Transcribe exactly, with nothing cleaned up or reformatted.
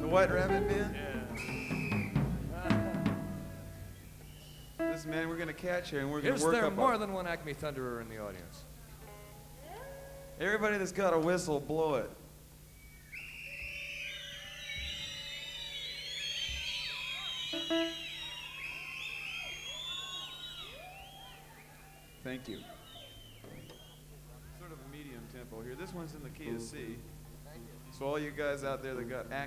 White Rabbit Band? Yeah. Listen, man, we're going to catch you, and we're going to Is work there up more a... than one Acme Thunderer in the audience? Everybody that's got a whistle, blow it. Thank you. Sort of a medium tempo here. This one's in the key of C. So all you guys out there that got Acme